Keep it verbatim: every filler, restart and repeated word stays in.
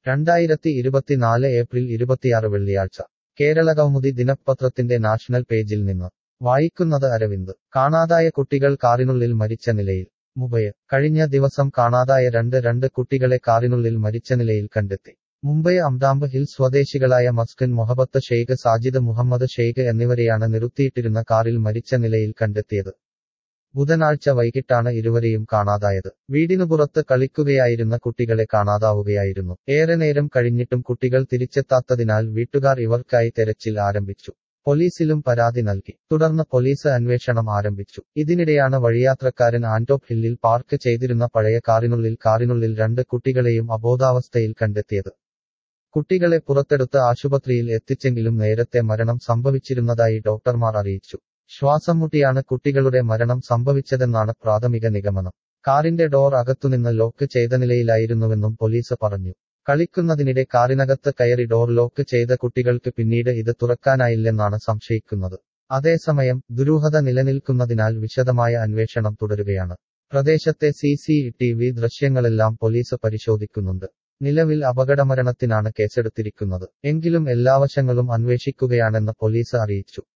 രണ്ടായിരത്തി ഇരുപത്തിനാല് ഏപ്രിൽ ഇരുപത്തിയാറ് വെള്ളിയാഴ്ച കേരള കൗമുദി ദിനപത്രത്തിന്റെ നാഷണൽ പേജിൽ നിന്ന് വായിക്കുന്നത് അരവിന്ദ് കാണാതായ കുട്ടികൾ കാറിനുള്ളിൽ മരിച്ച നിലയിൽ മുംബൈ കഴിഞ്ഞ ദിവസം കാണാതായ രണ്ട് രണ്ട് കുട്ടികളെ കാറിനുള്ളിൽ മരിച്ച നിലയിൽ കണ്ടെത്തി മുംബൈ അംഡാംബ് ഹിൽ സ്വദേശികളായ മസ്കൻ മൊഹബത്ത് ഷെയ്ഖ് സാജിദ് മുഹമ്മദ് ഷെയ്ഖ് എന്നിവരെയാണ് നിർത്തിയിട്ടിരുന്ന കാറിൽ മരിച്ച നിലയിൽ കണ്ടെത്തിയത് ബുധനാഴ്ച വൈകിട്ടാണ് ഇരുവരെയും കാണാതായത് വീടിനു പുറത്ത് കളിക്കുകയായിരുന്ന കുട്ടികളെ കാണാതാവുകയായിരുന്നു ഏറെ നേരം കഴിഞ്ഞിട്ടും കുട്ടികൾ തിരിച്ചെത്താത്തതിനാൽ വീട്ടുകാർ ഇവർക്കായി തെരച്ചിൽ ആരംഭിച്ചു പോലീസിലും പരാതി നൽകി തുടർന്ന് പോലീസ് അന്വേഷണം ആരംഭിച്ചു ഇതിനിടെയാണ് വഴിയാത്രക്കാരൻ ആന്റോപ്പ് ഹില്ലിൽ പാർക്ക് ചെയ്തിരുന്ന പഴയ കാറിനുള്ളിൽ കാറിനുള്ളിൽ രണ്ട് കുട്ടികളെയും അബോധാവസ്ഥയിൽ കണ്ടെത്തിയത് കുട്ടികളെ പുറത്തെടുത്ത് ആശുപത്രിയിൽ എത്തിച്ചെങ്കിലും നേരത്തെ മരണം സംഭവിച്ചിരുന്നതായി ഡോക്ടർമാർ അറിയിച്ചു ശ്വാസം മുട്ടിയാണ് കുട്ടികളുടെ മരണം സംഭവിച്ചതെന്നാണ് പ്രാഥമിക നിഗമനം കാറിന്റെ ഡോർ അകത്തുനിന്ന് ലോക്ക് ചെയ്ത നിലയിലായിരുന്നുവെന്നും പോലീസ് പറഞ്ഞു കളിക്കുന്നതിനിടെ കാറിനകത്ത് കയറി ഡോർ ലോക്ക് ചെയ്ത കുട്ടികൾക്ക് പിന്നീട് ഇത് തുറക്കാനായില്ലെന്നാണ് സംശയിക്കുന്നത് അതേസമയം ദുരൂഹത നിലനിൽക്കുന്നതിനാൽ വിശദമായ അന്വേഷണം തുടരുകയാണ് പ്രദേശത്തെ സി സി ടി വി ദൃശ്യങ്ങളെല്ലാം പോലീസ് പരിശോധിക്കുന്നുണ്ട് നിലവിൽ അപകടമരണത്തിനാണ് കേസെടുത്തിരിക്കുന്നത് എങ്കിലും എല്ലാ വശങ്ങളും അന്വേഷിക്കുകയാണെന്ന് പോലീസ് അറിയിച്ചു